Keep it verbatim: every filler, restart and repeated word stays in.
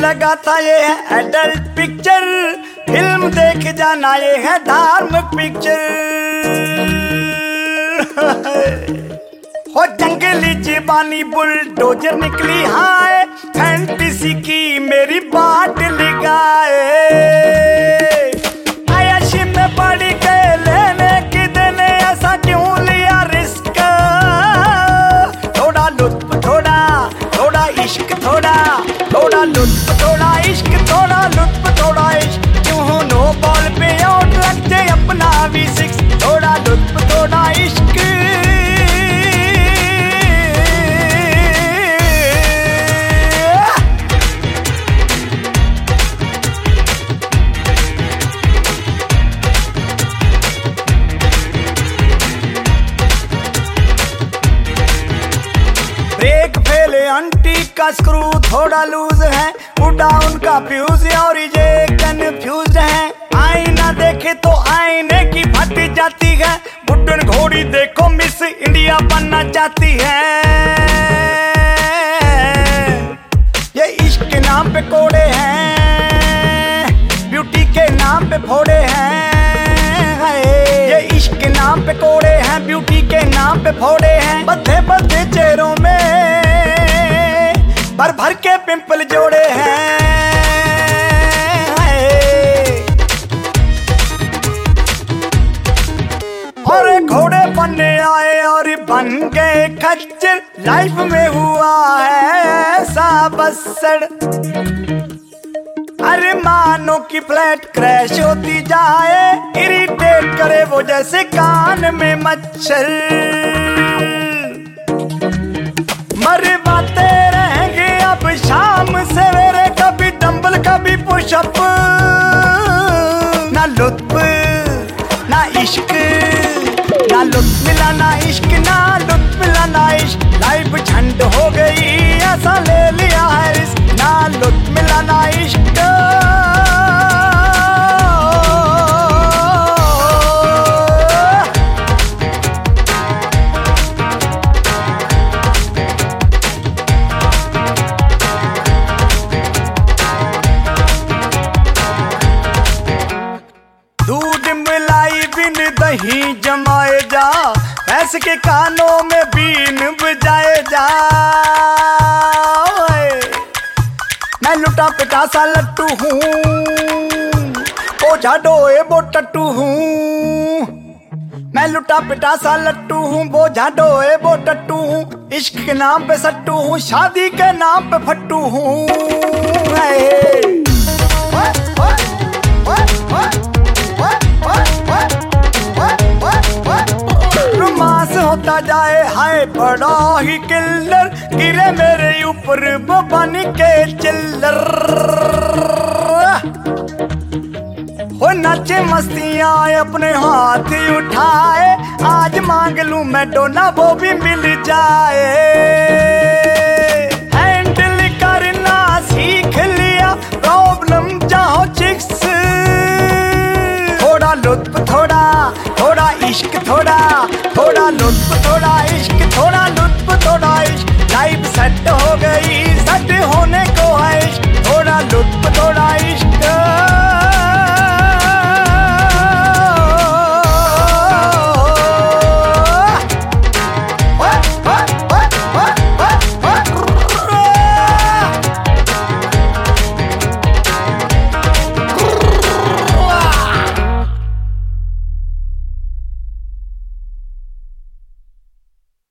लगा था ये है एडल्ट पिक्चर, फिल्म देख जाना ये है धार्मिक पिक्चर। हो जंगली जीवानी बुलडोजर निकली हाय, फैंटेसी की मेरी बाट लगाए। आयाशी में पड़ी के लेने की देने, ऐसा क्यों लिया रिस्क? थोड़ा लुत्फ थोड़ा थोड़ा इश्क, थोड़ा थोड़ा लुत्फ थोड़ा इश्क, थोड़ा लुत्फ थोड़ा इश्क। क्यों नो बॉल पे आउट लग जाए अपना वी सिक्स, थोड़ा लुत्फ थोड़ा इश्क। ब्रेक फेले आंटी का स्क्रू थोड़ा लूज है, उड़ा उनका फ्यूज और ये कंफ्यूज है। आईना देखे तो आईने की फट जाती है, बुड्ढन घोड़ी देखो मिस इंडिया बनना चाहती है। ये इश्क के नाम पे कोड़े हैं, ब्यूटी के नाम पे फोड़े हैं। ये इश्क के नाम पे कोड़े हैं, ब्यूटी के नाम पे फोड़े हैं। बद्धे बद्धे चेहरों में भर भर के पिंपल जोड़े हैं। और घोड़े बनने आए और बन गए खच्चर, लाइफ में हुआ है ऐसा बसड़। अरे मानो की फ्लैट क्रैश होती जाए, इरिटेट करे वो जैसे कान में मच्छर। मरवाते रहेंगे अब शाम सवेरे, कभी डंबल कभी पुशअप। ना लुत्फ ना इश्क, ना लुत्फ मिला ना इश्क, ना लुत्फ मिला ना इश्क। लाइफ झंड हो गई ऐसा ले लिया है रिस्क, ना लुत्फ मिला ना इश्क। दूध मिलाई बिन दही जमाए जा, भैंस के कानों में बीन बजाए जा। मैं लुटा पिटा सा लट्टू हूँ, बोझा डोए वो टट्टू हूँ। मैं लुटा पिटा सा लट्टू हूँ, बोझा डोए वो टट्टू हूँ। इश्क के नाम पे सट्टू हूँ, शादी के नाम पे फट्टू हूँ। रोमांस होता जाए हाय बड़ा ही किल्लर, गिरे मेरे ऊपर वो बन के चिल्लर। हो नाचे मस्तियां अपने हाथ उठाए, आज मांग लूं मैं डोना वो भी मिल जाए। हैंडल करना सीख लिया प्रॉब्लम चाहो चिक्स, थोड़ा लुत्फ थोड़ा थोड़ा इश्क, थोड़ा थोड़ा लुत्फ थोड़ा इश्क, थोड़ा लुत्फ थोड़ा इश्क। लाइफ सेट हो गई सेट होने को